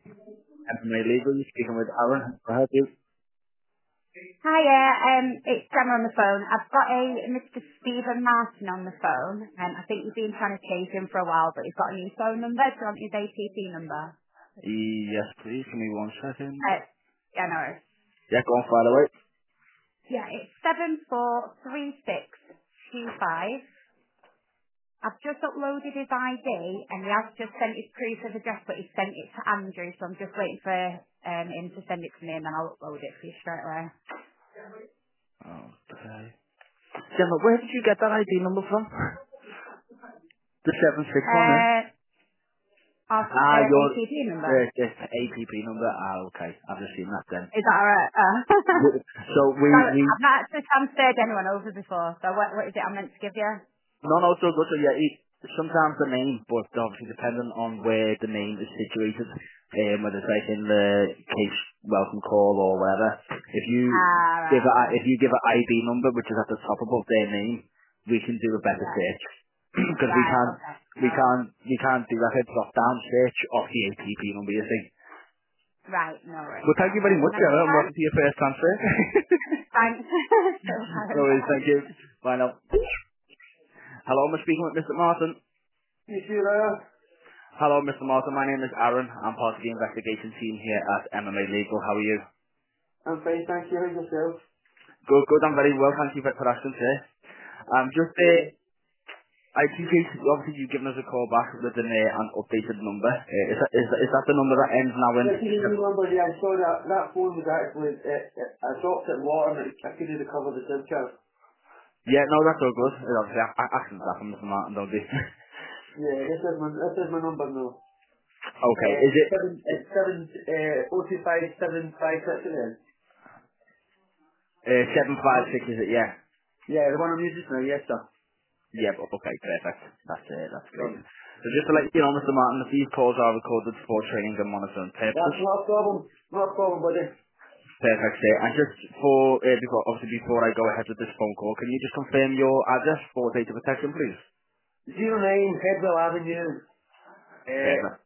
MMA Legal, you're speaking with Aaron. Can I help you? Hiya, it's Gemma on the phone. I've got a Mr. Stephen Martin on the phone. I think you've been trying to chase him for a while, but he's got a new phone number. Do you want his APP number? Yes, please. Give me 1 second. Uh, yeah, no. Yeah, go on, fire away. Yeah, it's 743625. I've just uploaded his ID and he has just sent his proof of address, but he sent it to Andrew, so I'm just waiting for him to send it to me and then I'll upload it for you straight away. Okay. Gemma, where did you get that ID number from? The 761, eh? Uh, of Your APP number. this APP number. Okay. I've just seen that then. Is that alright? So So we I've not actually transferred anyone over before, so what is it I'm meant to give you? no, no, so good. So yeah, sometimes the name, but obviously depending on where the name is situated, whether it's like in the case welcome call or whatever. If you Right, okay. if you give an ID number, which is at the top above their name, we can do a better Yeah. search because Right, okay. No worries. we can't do like a drop down search of the APP number. You see. Right, no worries. Well, thank you very Can much, I give Gemma, you and that? welcome to your first transfer. Thanks. No worries, Bye. thank you. Bye now. Hello, I'm speaking with Mr. Martin. You see there? Hello, Mr. Martin. My name is Aaron. I'm part of the investigation team here at MMA Legal. How are you? I'm fine, thank you. How's yourself? Good, good. I'm very well. Thank you for asking, sir. Just, Yeah. I appreciate, obviously, you've given us a call back with an updated number. Is that the number that ends now in? This is a new number, yeah, I saw that phone was actually, I dropped it in water and I couldn't recover the SIM card. Yeah, no, that's all good. Obviously, accidents happen, Mr. Martin, don't they? Yeah, this is my number now. Okay, is it It's 425 756 again. 756, is it? Yeah. Yeah, the one I'm using now, yes sir. Yeah, okay, perfect. That's great. Right. So just to let you know, Mr. Martin, that these calls are recorded for training and monitoring purposes. That's not a problem. Not a problem, buddy. Perfect, sir. And just before I go ahead with this phone call, can you just confirm your address for data protection, please? 09 Headwell Avenue, Perfect.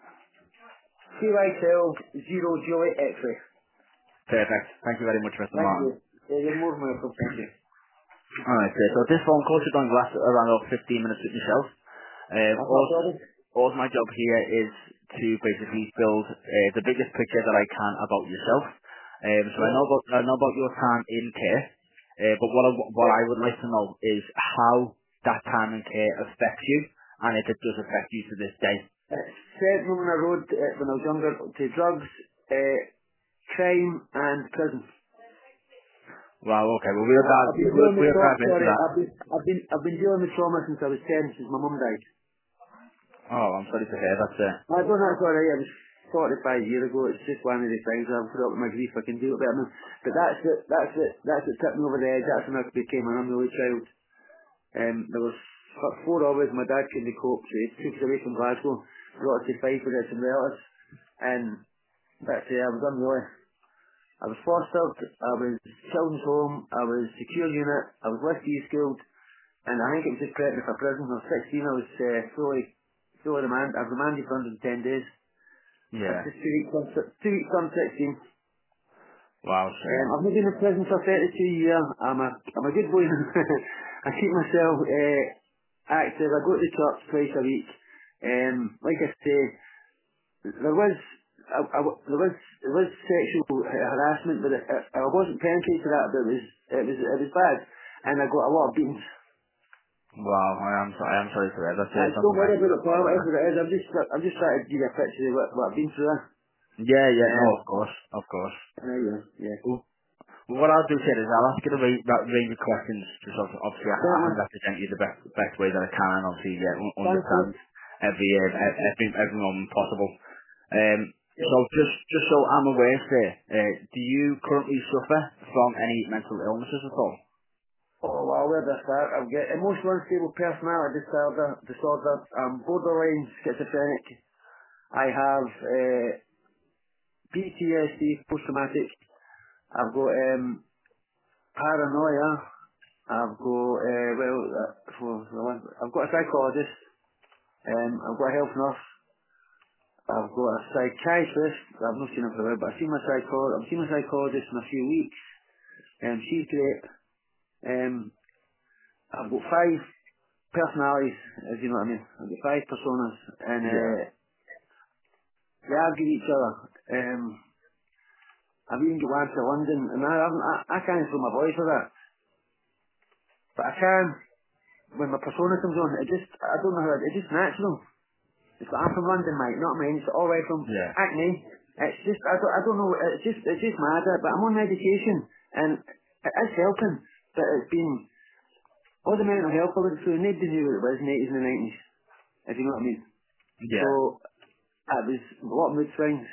CY12 0 Juliet X-ray. Perfect. Thank you very much, Mr. Thank Martin. you. Yeah, you're more than welcome, thank you. Alright, sir. So this phone call should only last around about 15 minutes with yourself. That's not a problem. All my job here is to basically build the biggest picture that I can about yourself. So Yeah. I know about your time in care, but what Yeah. I would like to know is how that time in care affects you, and if it does affect you to this day. Said when I rode when I was younger to drugs, crime and prison. Wow, okay. Well, we'll dive, I've been we'll, dealing with we'll trauma. dive into Sorry, that. I've been dealing with trauma since I was 10, since my mum died. Oh, I'm sorry to hear that, sir. I don't know, it's alright. I was 45 years ago. It's just one of the things. I've put up with my grief. I can deal with it. But that's what tipped me over the edge. That's when I became an unruly child. There was four of us. My dad couldn't cope, so he took us away from Glasgow, brought us to Fife with some relatives, and that's it. I was unruly. I was fostered, I was children's home, I was secure unit, I was whiskey schooled, and I think it was just prepping for prison. I was 16, I was fully remanded. I've remanded for 110 days. That's Yeah. just 2 weeks on 16. Wow, sir. I've not been in prison for 32 years. I'm a good boy. I keep myself active. I go to church twice a week. Like I say, there was sexual harassment, but I wasn't penetrated to that. But it was bad, and I got a lot of beatings. Wow, I am sorry to hear that, sir. I It's don't something I worry can about it, pal. understand. Whatever it is, I'm just trying to give you a picture of what I've been through. Yeah, yeah, no, Um, of course, of course. yeah. Well, what I'll do, sir, is I'll ask you to range of questions, just obviously I can Certainly. represent you the best way that I can, and obviously Thank you. understand every moment possible. Yeah. So just so I'm aware, sir, do you currently suffer from any mental illnesses at all? Oh, well, where do I start? I've got emotional unstable personality disorder. I'm borderline schizophrenic. I have PTSD, post-traumatic. I've got paranoia. I've got, I've got a psychologist. I've got a health nurse. I've got a psychiatrist. I've not seen her for a while, but I've seen my psychologist in a few weeks. She's great. I've got 5 personalities, if you know what I mean. I've got 5 personas, and Yeah. they argue each other. I've even got one to London, and I can't throw my voice for that, but I can when my persona comes on. I don't know how, it's just natural. It's like, I'm from London, mate, not me. It's all the way from Yeah. Acne. It's just, I don't know, it's just mad, but I'm on medication, and it is helping, but it's been, all the mental health I went through, nobody knew what it was in the 80s and the 90s, if you know what I mean. So, Yeah. it was a lot of mood swings.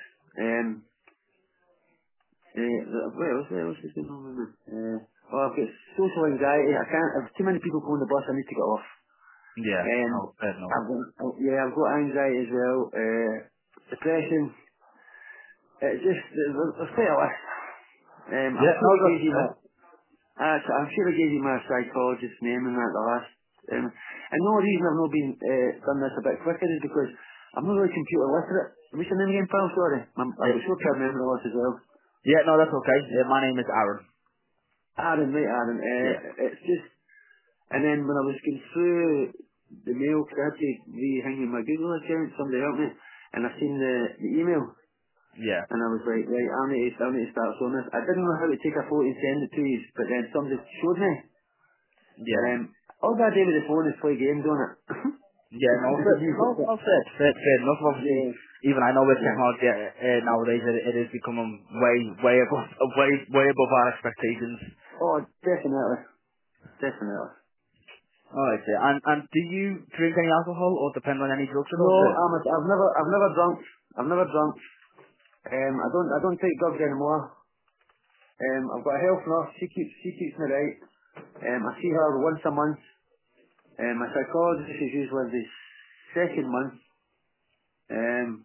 What else is going on with me? I've got social anxiety. I can't, if too many people go on the bus, I need to get off. Yeah. No, fair enough. I've got anxiety as well, depression. It's just, there's quite a list. Yeah, I'm no, sure I gave that's you fair. I'm sure I gave you my psychologist's name and that the last. And the only reason I've not been done this a bit quicker is because I'm not really computer literate. What's your name again, pal? Sorry. I'm sure I remember the list as well. Yeah, no, that's okay. My name is Aaron. Aaron, right, Aaron. Yeah. It's just, and then when I was going through the mail, because I had to re-hang my Google account, somebody helped me, and I seen the email, Yeah. and I was like, right, I need to start showing this. I didn't know how to take a photo and send it to you, but then somebody showed me. Yeah. All I do with the phone is play games on it. Yeah, no, fair enough. Obviously, yeah, even I know with yeah. technology nowadays, it is becoming way above, way above our expectations. Oh, definitely, definitely. Alright, yeah. And do you drink any alcohol or depend on any drugs at No, all, sir? I've never drunk. I've never drunk. I don't take drugs anymore. I've got a health nurse. She keeps me right. I see her once a month. My psychologist is usually the second month. Um,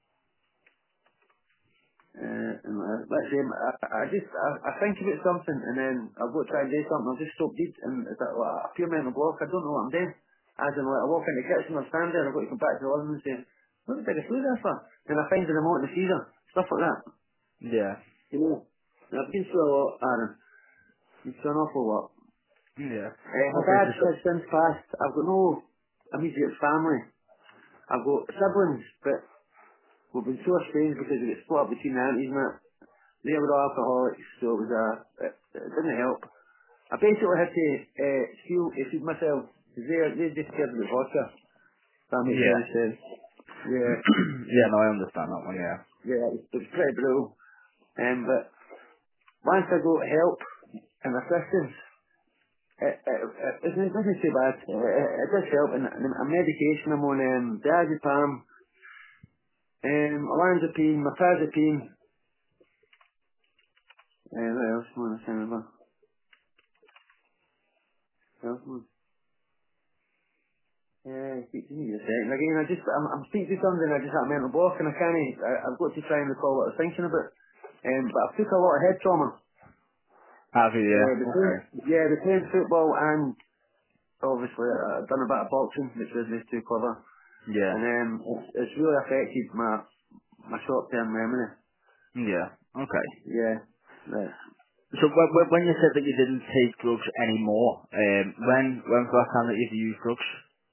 that's it. I think about something and then I've got to try and do something. I'll just stop dead and it's like a pure mental block. I don't know what I'm doing. As in, like, I walk in the kitchen, I stand there, I've got to come back to the living room and say, what did I take a food there for? Then I find the remote in the freezer. Stuff like that. Yeah. You know. And I've been through a lot, Aaron. Been through an awful lot. Yeah. My Okay, dad's has since passed. I've got no immediate family. I've got siblings, but we've been so estranged because we get split up between the aunties and that. They were all alcoholics, so it was it didn't help. I basically had to feed myself. 'Cause they just cared about vodka. That makes yeah. any sense. Yeah, Yeah, no, I understand that one, yeah. yeah, it was pretty brutal. But once I got help and assistance, it wasn't too bad. It does help. And I'm medication. I'm on diazepam, olanzapine, mirtazapine. What else? What else? I remember. What else? Give me a second. Again, I'm speaking to somebody and I just had a mental block and I've got to try and recall what I was thinking about. But I've took a lot of head trauma. Have you, yeah? Okay. Between football and obviously I've done a bit of boxing, which isn't too clever. Yeah. And it's really affected my short-term memory. Yeah. Okay. Yeah. Right. So when you said that you didn't take drugs anymore, when was the last time that you've used drugs?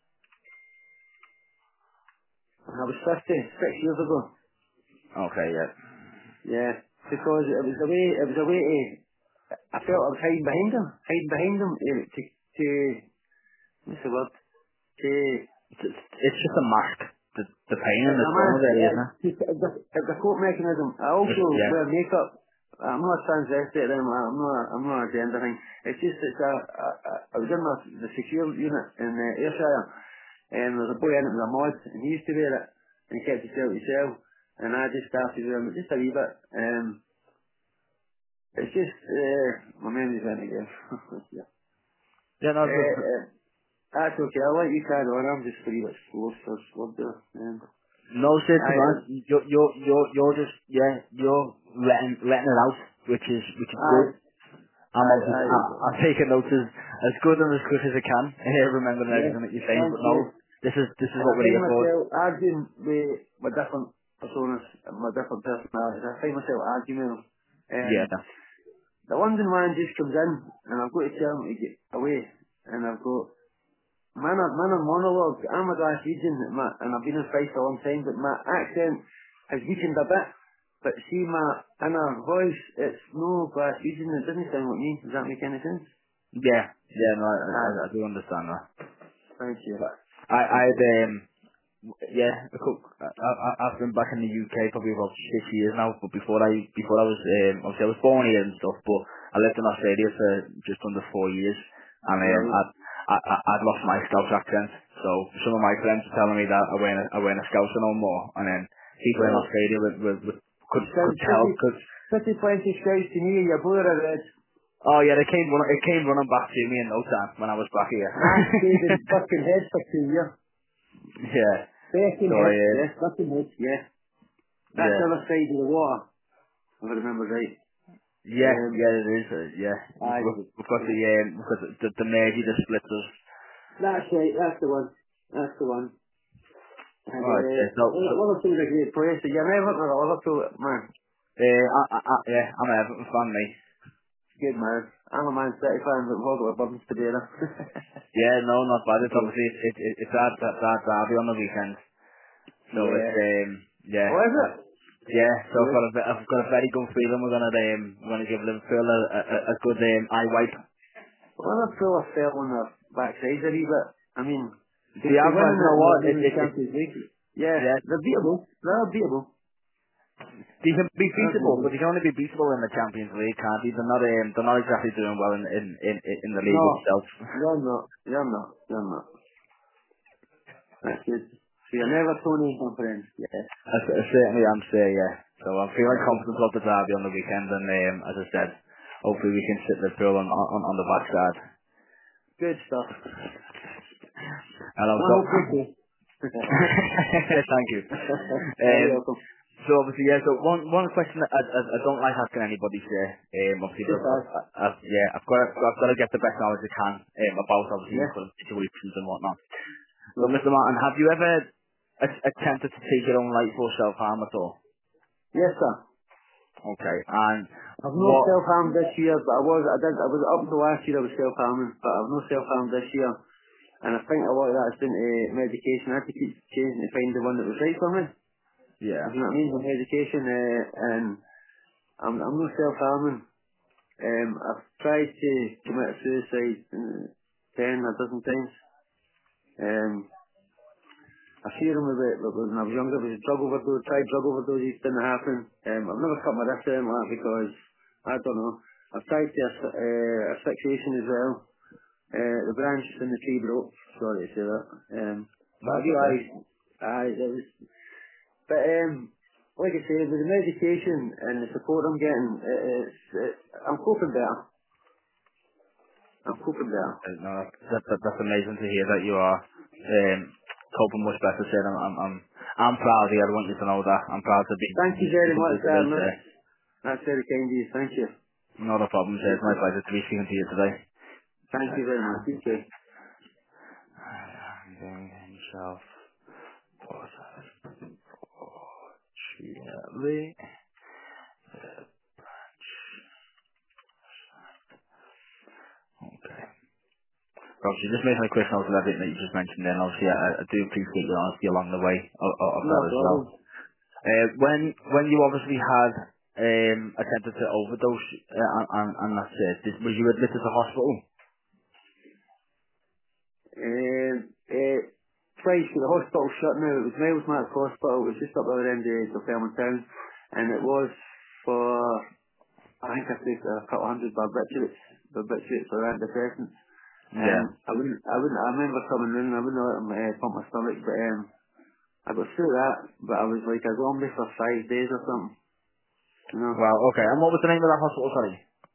I was 6 years ago. Okay, yeah. Yeah. Because it was a way to, I felt I was hiding behind him to what's the word? To, It's just a mask. The pain and it's the a trauma mask, really, isn't it? it's a cope mechanism. I also Yeah. wear makeup. I'm not a transvestite, I'm not a gender thing. It's just, I was in the secure unit in Ayrshire, and there was a boy in it with a mod, and he used to wear it, and he kept himself to himself, and I just started wearing it just a wee bit. It's just, my memory's went again. Yeah. Yeah, no, That's okay, I'll let you carry on, I'm just a wee bit slow there. no shit, to be I, honest. You're just, yeah, you're letting it out, which is I, good. I'm taking notes as good and as quick as I can, remembering yeah, everything that you're saying, thank but you. no, this is And what I we're find here for. myself arguing with different personas, my different personalities. I find myself arguing with Yeah. them. The London man just comes in, and I've got to tell him to get away, and I've got man on monologue. I'm a Glaswegian, and I've been in Fife for a long time, but my accent has weakened a bit. But see, my inner voice, it's no Glaswegian. It doesn't sound like me. Does that make any sense? Yeah. Yeah, no, Ah, I do understand that. thank you. But I'd yeah, I've been back in the UK probably about 6 years now. But before I was obviously I was born here and stuff, but I lived in Australia for just under 4 years, and Right. I'd lost my Scouse accent. So some of my friends were telling me that I weren't a Scouser no more, and then people in Right. Australia You sound could tell because pretty plenty scouts to me. You're blue or red. oh yeah, it came running back to me in no time when I was back here. I stayed in Birkenhead for 2 years. Yeah. So Birkenhead, yes, Birkenhead, yeah. That's yeah. the other side of the water, if I remember right. Yeah, yeah, it is. Yeah, Aye, we've got the mergy, the splitters. that's right, that's the one. That's the one. And Alright, yeah, Liverpool's a great place. You're never at Liverpool, man. yeah, I'm an Everton fan, mate. Good man. I'm a Man City fan, but we've all got burdens to bear. Yeah, no, not bad. It's Okay. obviously it's that derby on the weekend, so it's Yeah. yeah, Oh, is it? yeah. So Good. I've got a very good feeling we're gonna give Liverpool a good eye wipe. Well, Liverpool have fell on their backsides a wee bit. I mean, They they have, win you know in what? the Women's Champions League. Yeah, Yeah, they're beatable. They're beatable. they can be They're beatable, but beatable. they can only be beatable in the Champions League, can't they? They're not exactly doing well in the league No, itself. you're not. You're not. You're not. That's good. So you're never Tony, my friend. Yeah. I certainly am, sir, yeah. So I'm feeling confident about the derby on the weekend, and as I said, hopefully we can sit Liverpool on the backside. Good stuff. And I've I got... hope you do. Thank you. Very welcome. So obviously, yeah, so one question that I don't like asking anybody, sir, obviously, Just ask. I've got to get the best knowledge I can about obviously Yeah. current situations and whatnot. So Right. Mr. Martin, have you ever attempted to take your own life or self-harm at all? Yes, sir. Okay, and I've no what... self-harm this year, but I was up to last year I was self-harming, but I've no self-harm this year. And I think a lot of that is down to medication. I had to keep changing to find the one that was right for me. Yeah. If you know what I mean, with medication, and I'm no self-harming. I've tried to commit suicide 10 a dozen times. I fear them a bit, but when I was younger, it was a drug overdose, tried drug overdoses, didn't happen. I've never cut my wrist or anything like that because, I don't know, I've tried to asphyxiation as well. The branch in the tree broke, sorry to say that. But I That's okay. realised, it was, but like I say, with the medication and the support I'm getting, I'm coping better. I'm coping better. Okay, no, that's amazing to hear that you are coping much better, sir. I'm proud of you. I want you to know that. I'm proud to be Thank you very speaking to much, you today, Darren. sir. That's very kind of you. Thank you. Not a problem, sir. It's my pleasure to be speaking to you today. Thank you very much. You too. Finding himself fortunately. Okay. Obviously, just making a quick note of everything that you just mentioned then. Obviously, I do appreciate your honesty along the way of No that as well. problem. When you obviously had attempted to overdose and that's it, was you admitted to hospital? Twice for the hospital shut now. It was Miles Max Hospital. It was just up the other end of Fairmont Town. And it was for, I think I took a couple hundred barbiturates or antidepressants. Yeah. I remember coming in, I wouldn't let them pump my stomach, but I got through that, but I was like a zombie for 5 days or something, you know. Well, okay. And what was the name of that hospital, sorry?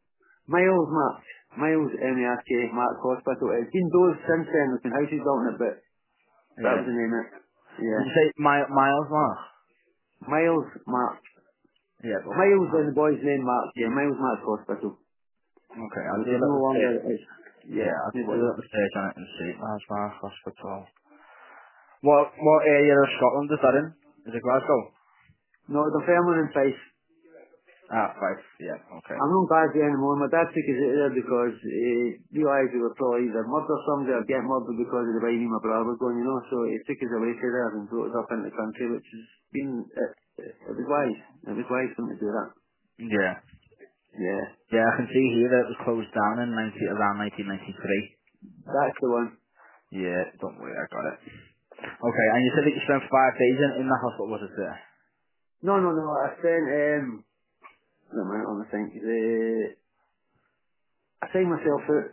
Miles M-A-R-K, Mark Hospital. It's been doors since then, there's been houses built in it, but that was Yeah. the name of it. Did Yeah. you say Miles Mark? Miles Mark. Yeah. Miles and the boy's name Mark, yeah, Miles Mark Hospital. Okay, I'll Which do a is no little longer, search. it's, Yeah, yeah, I'll do it a is. little search on it and see. Miles Mark Hospital. What area of Scotland is that in? Is it Glasgow? No, the Fairmont in Fife. Ah, Fife. Yeah. Okay. I'm not bad there anymore. My dad took us out there because he realised we were probably either murder somebody or get murdered because of the way me and my brother was going, you know. So he took us away from there and brought us up into the country, which has been, it was wise. It was wise for him to do that. Yeah. Yeah, Yeah, I can see here that it was closed down in around 1993. that's the one. Yeah, don't worry, I got it. Okay, and you said that you spent 5 days in the hospital, was it there? No, no, no. I spent, no, man, I think, I signed myself out,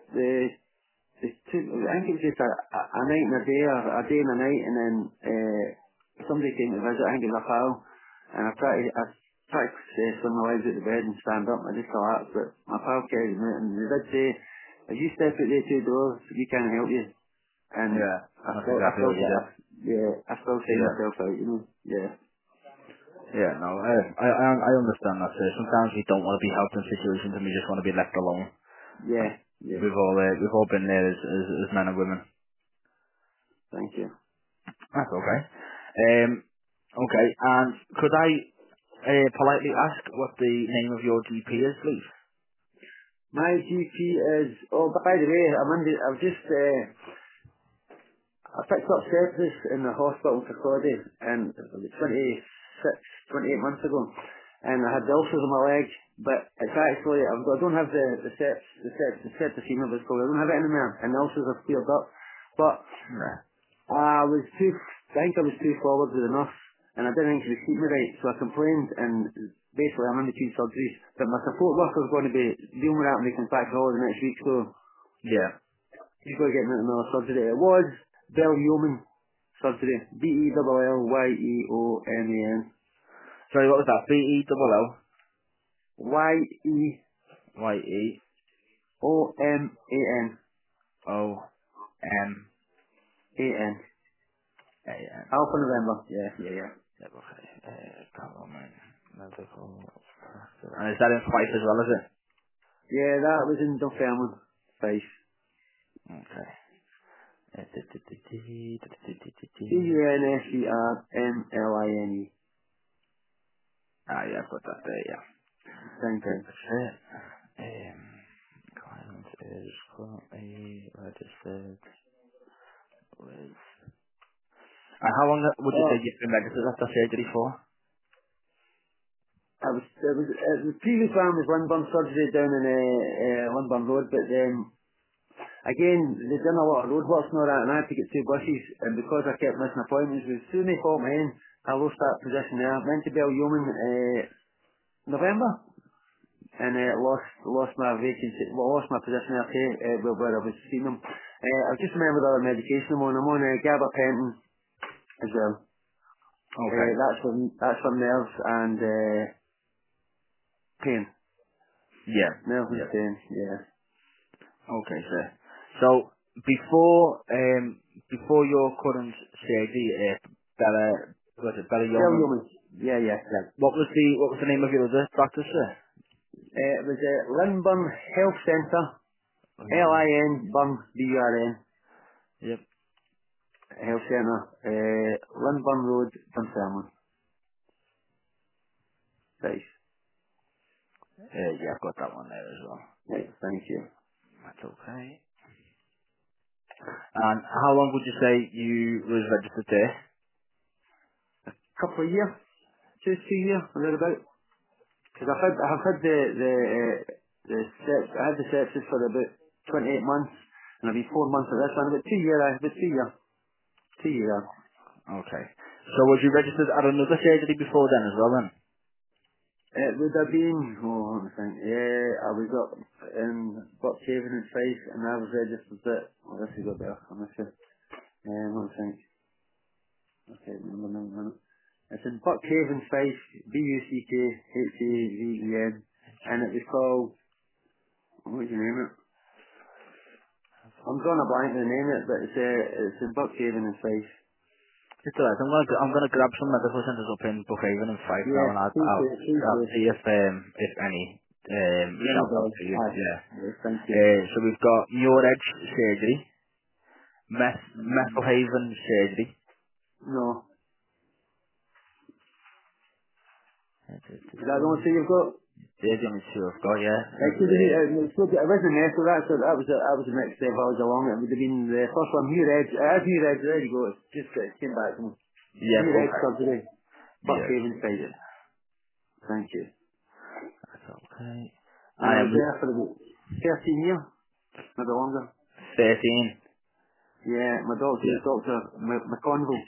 I think it was just a night and a day, or a day and a night, and then somebody came to visit, I think it was a pal, and I tried to swing my legs out of bed and stand up, and I just collapsed, but my pal carried me out, and they did say, if you step out these 2 doors, we can't help you, and Yeah, I that's still, I exactly still, what you did. I still signed Yeah. myself out, you know, yeah, Yeah, no, I understand that, sir. Sometimes we don't want to be helped in situations and we just want to be left alone. yeah, And yeah, we've all been there as men and women. thank you. That's okay. Okay, and could I politely ask what the name of your GP is, please? My GP is, oh, by the way, I've just, I picked up sepsis in the hospital for Claudia and it was 28 months ago, and I had the ulcers on my leg, but it's actually, I don't have the septicemia was called, I don't have it anymore, and the ulcers have cleared up, but Yeah. I think I was too forward with the nurse, and I didn't think she was keeping me right, so I complained, and basically I'm in between surgeries, but my support worker's going to be dealing with that when he comes back to holiday next week, so Yeah. he's going to get me another surgery. It was Bell Yeoman surgery. Bellyeoman. Sorry, what was that? BELLYEOMAN. Yeoman. A-N. Alpha November. Yeah, yeah, yeah. Yeah, okay. Government medical practice. And is that in Fife as well, is it? Yeah, that was in Dunfermline. Fife. Okay. Cunsersmline. Ah, yeah, I've got that there, yeah. Thank Okay, you. that's it. Client is currently registered with... And how long would you say Oh, you've been registered after surgery for? the previous one was Lindburn surgery down in Lindburn Road, but again, they've done a lot of roadworks and all that, and I had to get 2 buses, and because I kept missing appointments, it was soon they fought me in. I lost that position there. Went to Bell Yeoman November, and lost my vacancy, lost my position there too, where I was seeing them. I've just remembered other medication I'm on. I'm on gabapentin as well. Okay. That's for nerves and pain. Yeah. Nerves and Yeah. pain, yeah. Okay, sir. So before your current surgery, Bella Bell Yeoman, Yeoman, yeah, yeah. yeah. What was the name of your other practice, sir? It was Lindburn Health Centre, London. Lin B-U-R-N, Yep. Health Centre, Lindburn Road, Dunfermline. Nice. Yeah, I've got that one there as well. Right, thank you. That's okay. And how long would you say you was registered there? Couple of years, 2 years, or thereabout. Because I've had I had the sepsis for about 28 months, and I've been 4 months at this one, about 2 years, 2 years. Okay. So was you registered at another surgery before then as well then? It would have been, let me think, yeah, I was up in Buckhaven in Fife, and I was registered at, this has got better, I'm not sure, let me think, I can't remember now. It's in Buckhaven, Fife, Buckhaven, and it was called, what would you name it? I'm drawing a blank to name it, but it's in Buckhaven in Fife. It's alright. I'm gonna grab some medical centres up in Brookhaven and Fife now, Yeah, and please I'll do. see if any Ring a shout out bell. to you. Aye. Yeah. Yes, thank you. So we've got Muir Edge surgery, Methilhaven surgery, No, Is that the only thing you've got? There's the only two I've got, yeah. It's good. It wasn't there, so that was the next step I was along. It would have been the first one, New Reds. As New Reds, there you go. It's just it came back to me. Yeah, New Reds okay. subsidy. Buck Yeah, Haven side. yeah. Thank you. That's okay. And I was And there for about 13 years, maybe longer. 13. Yeah, my doctor, Yeah. McConville,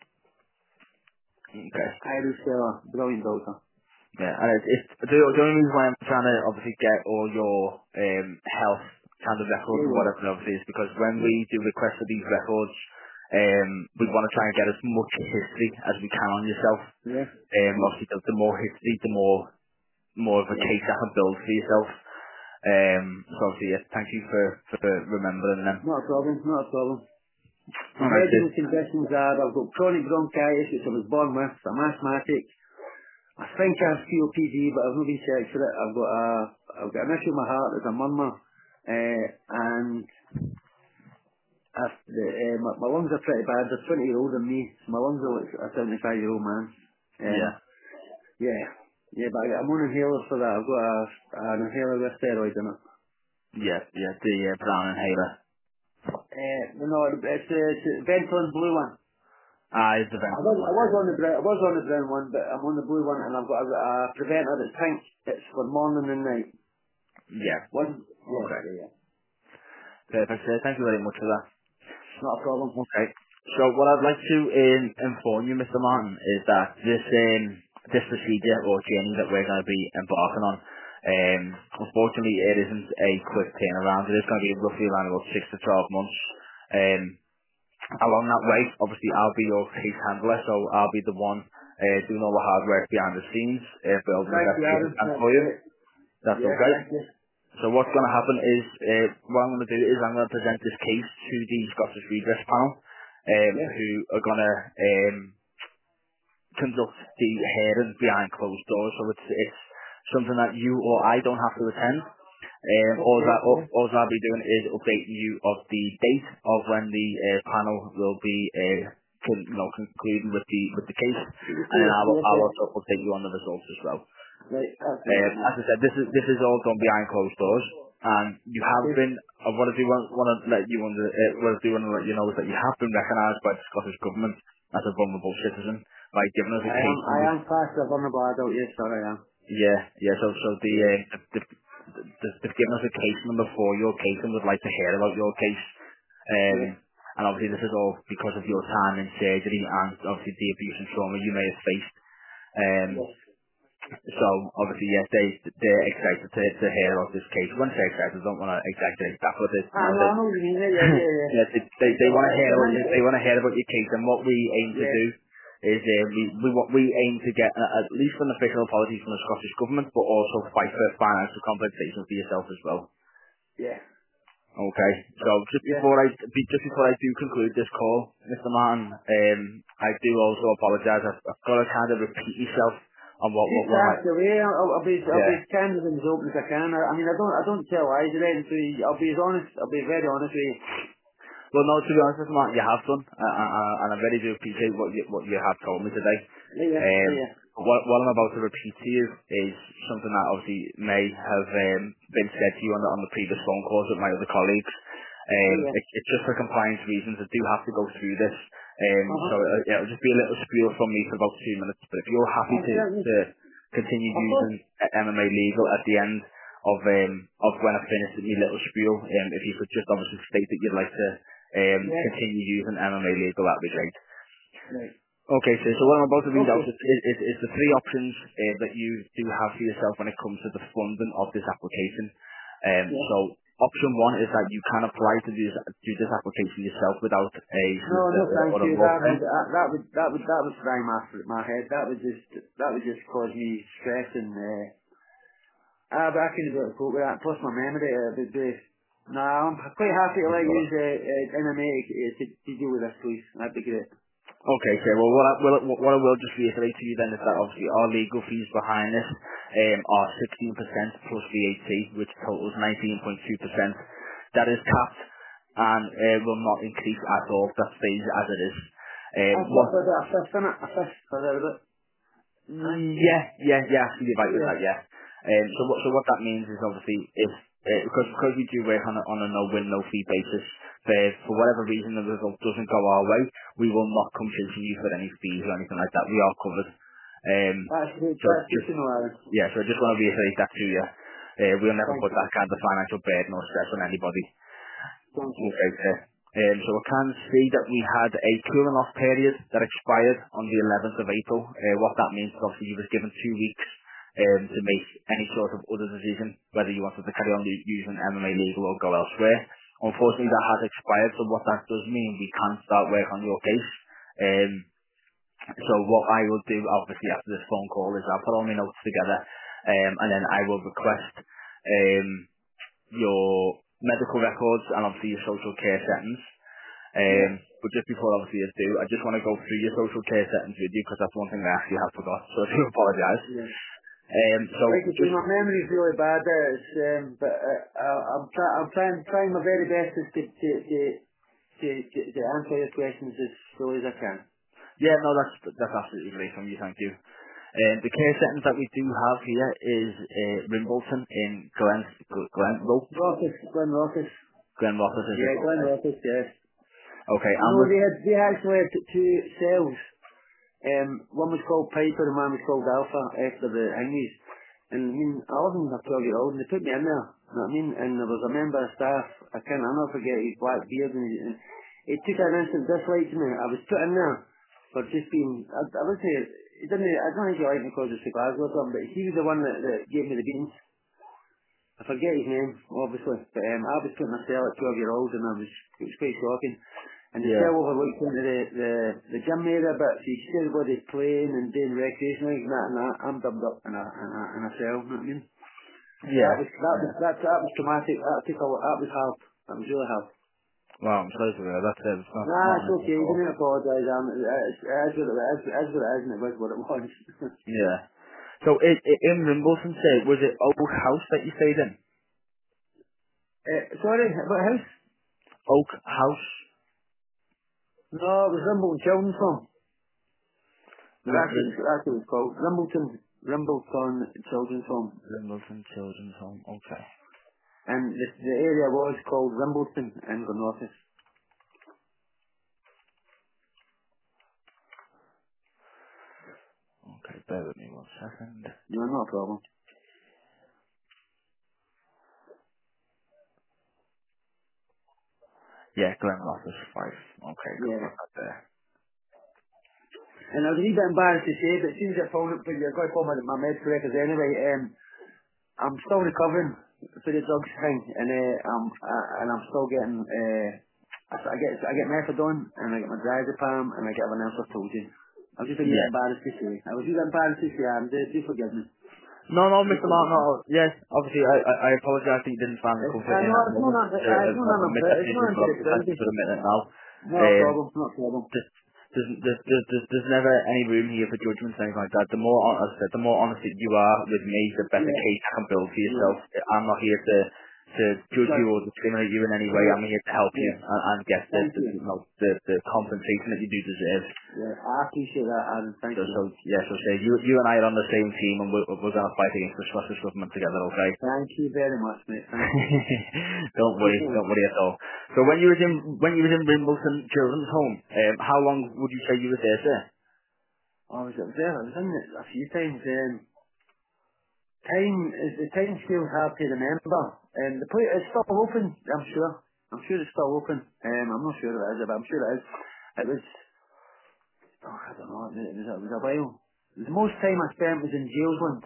Okay. Irish fella, brilliant doctor. Yeah, and the only reason why I'm trying to obviously get all your health kind of records and Yeah, whatever obviously is because when we do request for these records, we want to try and get as much history as we can on yourself. yeah, Obviously the more history, the more of a yeah. case I can build for yourself. So obviously, yes, thank you for remembering them. Not a problem, not a problem. My Alright, medical conditions are, I've got chronic bronchitis, which I was born with, I'm asthmatic. I think I have COPD, but I've not been checked for it. I've got an issue with my heart, there's a murmur, and my lungs are pretty bad. They're 20-year-old than me, so my lungs are like a 75-year-old man. yeah, Yeah, yeah, but I'm on inhalers for that. I've got an inhaler with steroids in it. the brown inhaler. No, it's the Ventolin blue one. It's the I vent. was on the brown one, but I'm on the blue one, and I've got a preventer that's pink. It's for morning and night. Yeah. One, Okay. yeah. Perfect. Thank you very much for that. Not a problem. Okay. So what I'd like to inform you, Mr. Martin, is that this procedure or journey that we're going to be embarking on, unfortunately, it isn't a quick turnaround. It is going to be roughly around about 6 to 12 months. Um, along that way, obviously, I'll be your case handler, so I'll be the one doing all the hard work behind the scenes, building the Thank best you, case Adam. I can That's for you. great. That's Yeah, okay. thank you. So what's going to happen is, what I'm going to do is I'm going to present this case to the Scottish Redress panel, Yeah. who are going to conduct the hearing behind closed doors. So it's something that you or I don't have to attend. All I'll be doing is updating you of the date of when the panel will be concluding with the case, and then I'll also update you on the results as well. Right, that's it. As I said, this is all done behind closed doors, and you have been. What I do want to let you know is that you have been recognised by the Scottish Government as a vulnerable citizen by giving us a case I number. am fast a vulnerable adult, yes, sir, I am. Yeah. So they've given us a case number for your case and would like to hear about your case. Yeah. And obviously this is all because of your time in surgery and obviously the abuse and trauma you may have faced. Um, Yes. So obviously, yes, they're excited to hear about this case. When I say excited, I don't want to exaggerate. That's what it. I know what you mean, yeah. Yes, they want to hear about your case, and what we aim to Yeah, do is we aim to get at least an official apology from the Scottish Government, but also fight for financial compensation for yourself as well. yeah, Okay, so just yeah. before I do conclude this call, Mr. Martin, I do also apologise. I've got to kind of repeat myself on what Just my ask away. I'll be yeah. as candid and as open as I can. I mean, I don't tell lies or anything. So I'll be as honest. I'll be very honest with you. Well, no, to be honest, Mr. Martin, you have done, and I really do appreciate what you have told me today. Yeah. What I'm about to repeat to you is something that obviously may have been said to you on the previous phone calls with my other colleagues. Yeah. It's just for compliance reasons. I do have to go through this. So Uh-huh. it'll just be a little spiel from me for about 2 minutes. But if you're happy Certainly. to continue Of using course. MMA legal at the end of when I finish my little spiel, if you could just obviously state that you'd like to Yeah. continue using MMA legal, that'd be great. Right. Okay, so what I'm about to read out Okay. is the three options that you do have for yourself when it comes to the funding of this application. Yeah. So option one is that you can apply to do this application yourself without a No, solicitor or thank a you. law That firm. would fry my head. That would just cause me stress and but I couldn't be able to cope with that. Plus my memory, would be. No, I'm quite happy to let you use MMA to deal with this, please. That'd be great. Okay, so well, what I will just reiterate to you then is that obviously our legal fees behind this are 16% plus VAT, which totals 19.2%. That is capped and will not increase at all. That stays as it is. I've got a fifth in it. A fifth for the bit. Yeah, actually you're right with that, yeah. So what that means is obviously if, because we do work on a no-win, no-fee basis, for whatever reason the result doesn't go our way, we will not come chasing you for any fees or anything like that. We are covered. That's good. So That's good just, to know, Aaron. yeah, so I just want to reiterate that to you. We'll never Thank put you. that kind of financial burden or stress on anybody. Thank you. Okay, sir. So I can see that we had a cooling off period that expired on the 11th of April. What that means is obviously you was given 2 weeks to make any sort of other decision, whether you wanted to carry on using MMA legal or go elsewhere. Unfortunately, that has expired, so what that does mean, we can't start work on your case. Um, so what I will do, obviously, after this phone call is I'll put all my notes together, and then I will request your medical records and obviously your social care settings. Yeah. But just before obviously I do, I just want to go through your social care settings with you because that's one thing I actually have forgot, so I do apologise. Yeah. So Like I say, just, my memory's really bad there, but I'm trying my very best to answer your questions as fully as I can. yeah, no, that's absolutely great from you, thank you. The care settings that we do have here is Rimbleton in Glen Rothes. Glen Rothes, is Yeah, it? Glen Rothes, yes. Okay, and No, with, they actually had two cells. One was called Piper and one was called Alpha after the Hingies. And I mean, I wasn't a 12-year-old and they put me in there, you know what I mean? And there was a member of staff, I'll never forget his black beard and he took an instant dislike to me. I was put in there for just being, I would say, I don't think he liked me because of cigars or something, but he was the one that gave me the beans. I forget his name, obviously, but I was put in a cell at 12-year-old and it was quite shocking. And the yeah, cell overlooked into the gym area, but so you see everybody playing and doing recreational and that, I'm dubbed up in a cell, you know what I mean? yeah. That was traumatic, that was hard, that was really hard. Well, I'm sorry to hear that. It's Nah, not it's nice okay, at you all. didn't apologise, it is what it is, it is what it is and it was what it was. Yeah. So in Rimbleton, say, was it Oak House that you stayed in? Sorry, what house? Oak House? No, it was Wimbledon Children's Home. That's what it's called. Wimbledon Children's Home. Wimbledon Children's Home. Okay. And the area was called Wimbledon in Glenrothes. Okay, bear with me 1 second. No, not a problem. Yeah, Glen Ross 5. Okay, got Yeah. that there. And I was a wee bit embarrassed to say, but as soon as I phoned up, but you've got to phone my medical records anyway, I'm still recovering for the drugs thing, and I'm still getting, I get methadone, and I get my diazepam, and I get everything else I've told you. I was just a wee bit Yeah. embarrassed to say. I was a wee bit embarrassed to say, do forgive me. No, Do Mr. forgive Martin, me. no, yes, obviously, I apologise that you didn't find the comfort in at the moment. It's not I'll admit that it's this not is not, thank you unpredictability. for admitting it now. No Um, problem, no problem. there's never any room here for judgments or anything like that. The more, as I said, the more honest that you are with me, the better Yeah, case you can build for yeah. yourself. I'm not here to judge you Right. or discriminate you in any way. Yeah, I'm here to help you yeah. and get Thank you. the compensation that you do deserve. Yeah, I appreciate that, Aaron. Thank you. So say you and I are on the same team and we're going to fight against the Scottish government together, okay? Thank you very much, mate. Thank you. Don't worry at all. So when you was in Wimbledon Children's Home, how long would you say you were there, sir? I was there. I was in it a few times. The time scale's hard to remember. The place is still open. I'm sure. I'm sure it's still open. I'm not sure it is, but I'm sure it is. It was. Oh, I don't know. It was a while. The most time I spent was in Jailsland,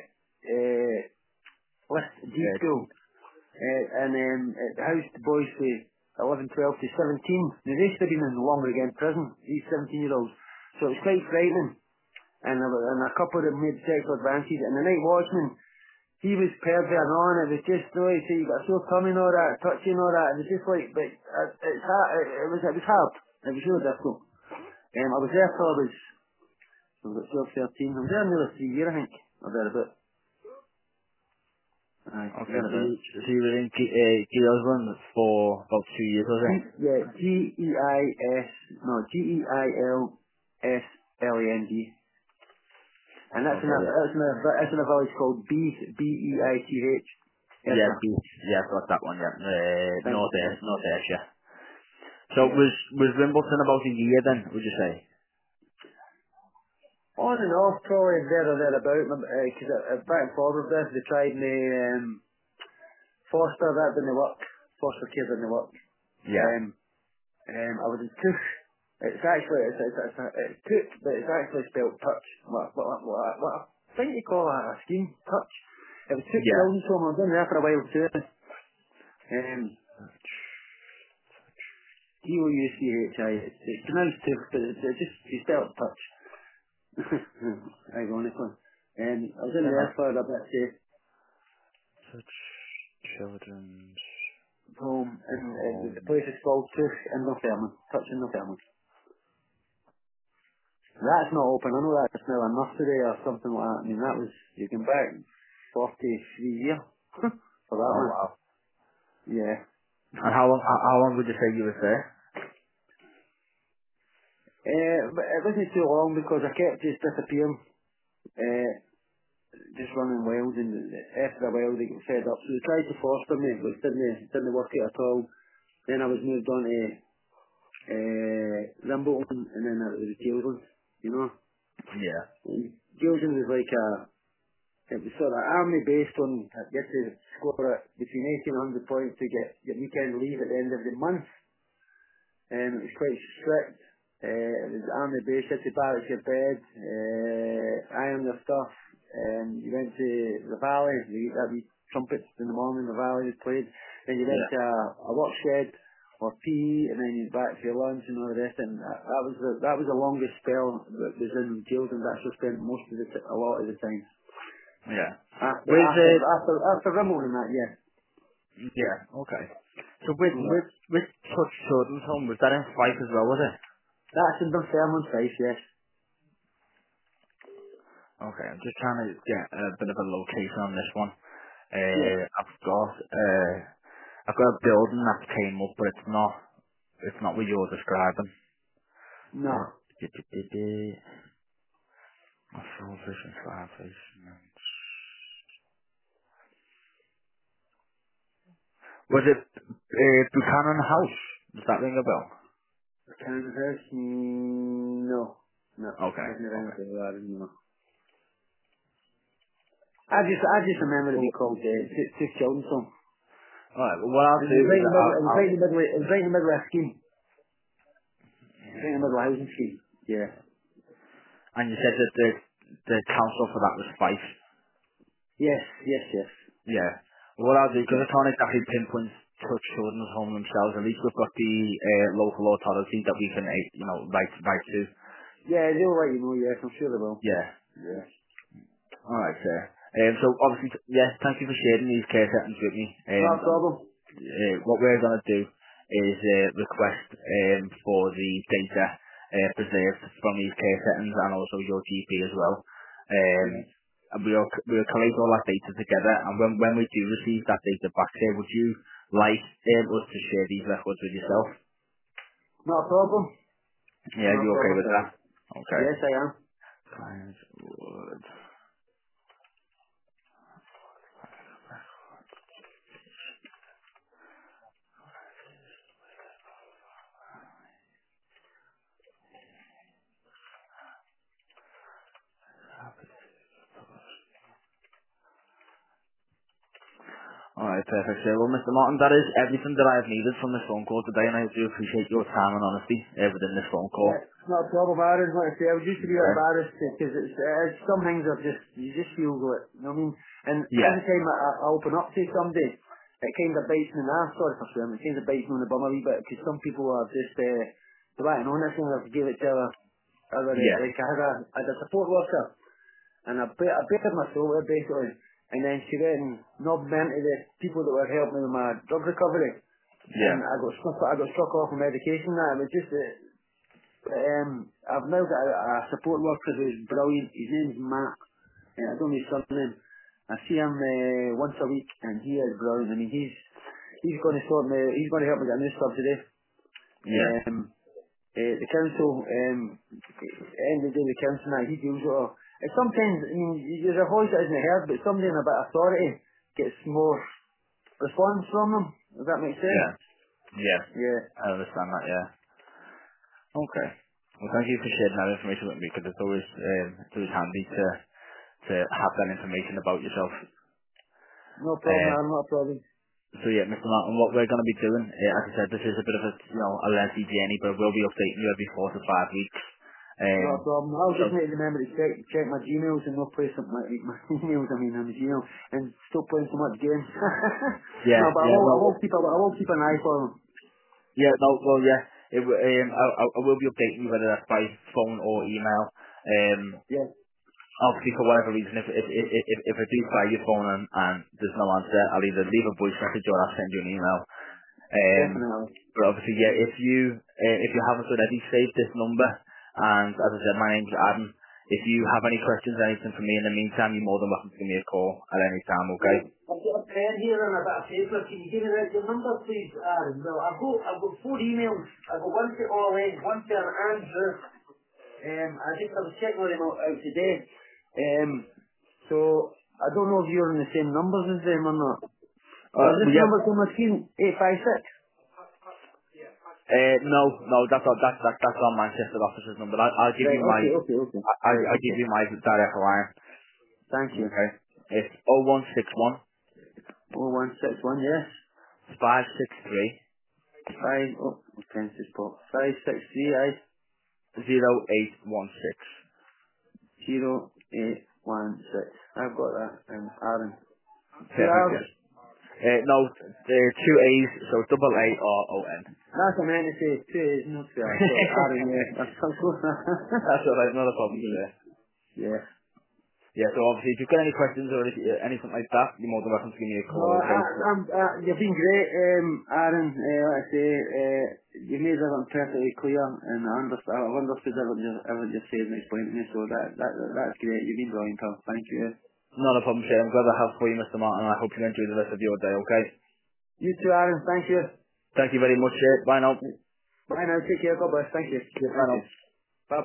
List G Yeah, school, and it housed boys from 11, 12 to 17. Now they should have been in longer again prison. These 17-year-olds. So it was quite frightening. And a couple of them made sexual advances. And the night watchman, he was pervering on. It was just the way so you got so coming all that, touching all that. It was just like, but it's hard. It was hard. It was really difficult. I was there till I was about 12, 13. I was there nearly 3 years, I think. Or thereabouts. Aye, okay. thereabouts. So you were in Giosland for about 2 years, was it? Yeah, Geilsland. And that's Okay, yeah. that's in a village called Beith. Yeah, Ayrshire. beach. Yeah, I've got that one, yeah. Thank you. North Ayrshire. So Yeah. was Wimbledon about a year then, would you say? On and off, probably there or thereabout, because back and forward with this, they tried me, foster, that didn't work. Foster care didn't work. Yeah. I was in Took. It's actually, it's Took, but it's actually spelled touch. What I think you call a scheme, touch. It was Took Yeah. Children's Home, I was in there for a while too. Touchi, it's pronounced Took, but it's just, you spell it touch. Ironically. I was in Yeah, there no. for a bit safe Such children's home, and the home. place is called Took in Northumberland, Touch in Northumberland. That's not open. I know that's now a nursery or something like that. I mean, that was, you can back 43 years for that Oh one. wow. Yeah. And how long would you say you were there? But it wasn't too long because I kept just disappearing, uh, just running wild, and after a while they got fed up. So they tried to foster me, but didn't work out at all. Then I was moved on to Wimbledon, and then it was Gilsland, you know. Yeah. And Gilsland was like it was sort of army based on, you had to score between 80 and 100 points to get your weekend leave at the end of the month. It was quite strict. It was army based, you had to barrack your bed, iron your stuff. You went to the valley, you had wee trumpets in the morning, the valley was played. Then you went Yeah. to a work shed or PE, and then you back for your lunch and all the rest. And that was the longest spell that was in jails, and that's where I spent most of a lot of the time. Yeah. After With after after after Wimbledon, that, yeah. yeah, okay. So with Yeah. Touch Children's Home, was that in Fife as well, was it? That's in Dunfermline, Fife, yes. Okay, I'm just trying to get a bit of a location on this one. Yeah. I've got a building that came up, but it's not what you're describing. No. A full vision fire vision. Was it Buchanan House? Does that ring a bell? Canada House? No. No. Okay, Doesn't ring a okay. bell, I don't know. I just remember it Well, being called Two Children's Home. alright, well what I'll And do is it was right in the middle of a scheme. It was right in the middle of a housing scheme. Yeah. and you said that the council for that was Fife. Yes, yes, yes. Yeah. What I'll do, because Yeah. I can't exactly pinpoint Touch Children's Home themselves, at least we've got the local authority that we can, write to. Yeah, they'll let you know, yes, I'm sure they will. Yeah. Yeah. Alright, sir. So obviously, yeah, thank you for sharing these care settings with me. Not a problem. What we're going to do is request for the data preserved from these care settings and also your GP as well. Yeah. And we'll collate all that data together, and when we do receive that data back here, would you like us to share these records with yourself? Not a problem. Yeah, Not a you okay problem. with that? Okay. Yes, I am. Clients would. Alright, perfect. So, well, Mr. Martin, that is everything that I have needed from this phone call today, and I do appreciate your time and honesty within this phone call. Yeah, not a problem, Aaron. Like I say, I was used to be Okay. embarrassed because it's some things are just, you just feel like, you know what I mean? And Yeah. every time I open up to somebody, it kind of bites me in the ass, sorry for swearing, it kind of bites me on the bum a wee bit because some people are just, they're like, honest and I've give it to Yeah. like I had a support worker and I baited my shoulder basically, and then she went and knobbed me into the people that were helping me with my drug recovery, Yeah. and I got struck off with medication. That it was just I've now got a support worker who's brilliant. His name's Matt. I don't know his surname. I see him once a week, and he is brilliant. I mean, he's going to sort me. He's going to help me get a new sub today. Yeah. Um, the council, end of the day the council now, he deals with it. And sometimes, I mean, there's a voice that isn't heard, but somebody in a bit of authority gets more response from them. Does that make sense? Yeah. Yeah. Yeah. I understand that, yeah. Okay. Well, thank you for sharing that information with me, because it's always handy to have that information about yourself. No problem, Um, Aaron, not a problem. so yeah, Mr. Martin, what we're going to be doing, as I said, this is a bit of a lengthy journey, but we'll be updating you every 4 to 5 weeks. Not a problem. I'll So just need to remember to check my Gmails and not play something like my emails, I mean, on the Gmail, and stop playing so much games. yeah, No, but yeah, I no, will keep an eye for them. yeah, no, well, yeah, I will be updating you whether that's by phone or email. Yeah, Obviously, for whatever reason, if I do try your phone and there's no answer, I'll either leave a voice message or I'll send you an email. definitely. But obviously, yeah, if you haven't already, save this number. And as I said, my name's Adam. If you have any questions, anything for me in the meantime, you're more than welcome to give me a call at any time. Okay? Right. I've got a pen here and a bit of paper. Can you give me your number, please, Aaron? Well, I've got 4 emails. I've got one to Ollie, one to Andrew. I was checking all them out today. So I don't know if you're on the same numbers as them or not. Or is this Yeah. number on my screen? 856. No, that's our Manchester office's number. I'll give Right. you my Okay. Right. I'll give Okay. you my direct line. Thank you. Okay. It's 0161 0161. Yes. 563 Five. Oh, my pen's just popped. 563. Aye. 0816. 0816. I've got that. Aaron. 2 Perfect. hours. Yes. No, two A's, so double A R O N. That's what I meant to say. 2 is not 2 hours. Sorry, Aaron. Yeah. That's so close. That's all right, not a problem there. Yeah. Yeah, so obviously if you've got any questions or anything like that, you're more than welcome to give me a No, call, okay? you've been great, Aaron. Like I say, you've made everything perfectly clear, and I've understood everything you're saying and explaining to me, so that's great. You've been brilliant, pal. Thank you. Not a problem, Shay. I'm glad I have for you, Mr. Martin, and I hope you enjoy the rest of your day, okay? You too, Aaron. Thank you. Thank you very much, Shay. Bye now. Bye now. Take care. God bless. Thank you. Bye Thank now. you.